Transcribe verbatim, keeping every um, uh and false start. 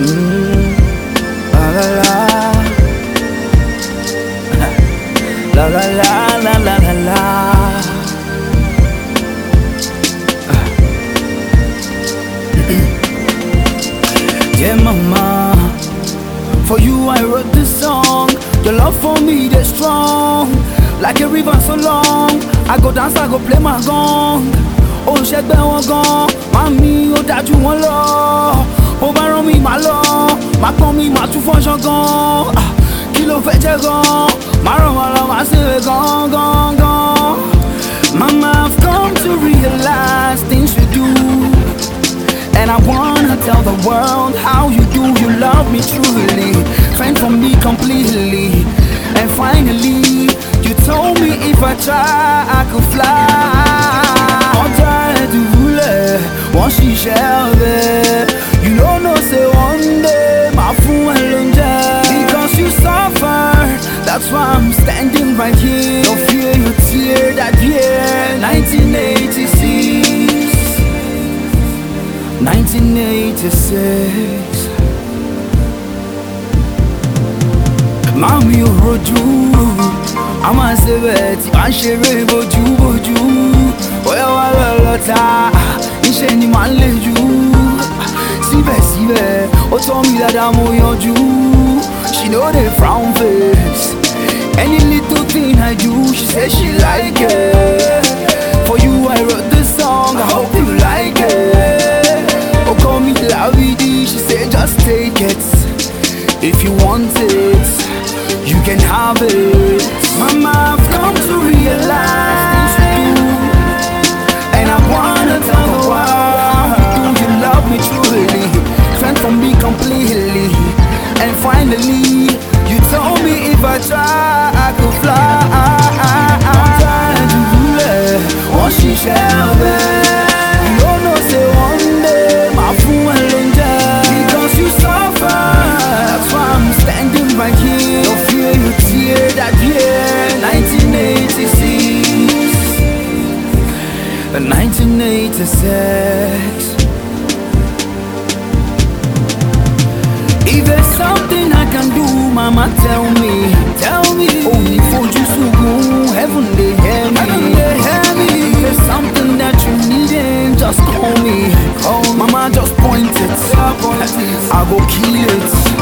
Mm. La la la. La la la la la la la. Yeah, mama, for you I wrote this song. Your love for me, they're strong, like a river so long. I go dance, I go play my gong. Oh, shit, be one gone. Mami, oh, that you want love. Oh, baron me, my love. My me, my two function gone. Kilo fetch gone. Maro, my love, I say gone, gone, gone. Mama, I've come to realize things you do, and I wanna tell the world how you do. You love me truly, friend for me completely. And finally, you told me if I try, I could fly. On time to rule, once she shall be. You don't know, say one day, my fool alone. Because you suffered, that's why I'm standing right here. Don't fear your tear that year, nineteen eighty-six. nineteen eighty-six. Mami oroju, ama sebeti, ma ṣeré bojú bojú. Oya wa lọ lọta, iṣẹ́ ni màá lè jù. Síbẹ̀síbẹ̀, ó tọ́ mi dáadáa mo yanjú. She know dey frown face. Any little thing I do, she say she like it. For you I wrote this song, I hope you like it. Oh, call me Lavidi, she said just take it. If you want it, you can have it. Mama, I've come to realize things you do, and I wanna tell the world you love me truly, friend for me completely. And finally, you told me if I try, I could fly. I'm trying to rule it, once she shall be. You don't know, say one day, my fool alone. Because you suffer, that's why I'm standing right here. Don't fear your tear that year, nineteen eighty-six. nineteen eighty-six. If there's something I can do, mama, tell me, tell me. Only for you to heaven they hear me, heaven they hear me. If there's something that you need, just call me, call me. Mama, just point it, I go kill it.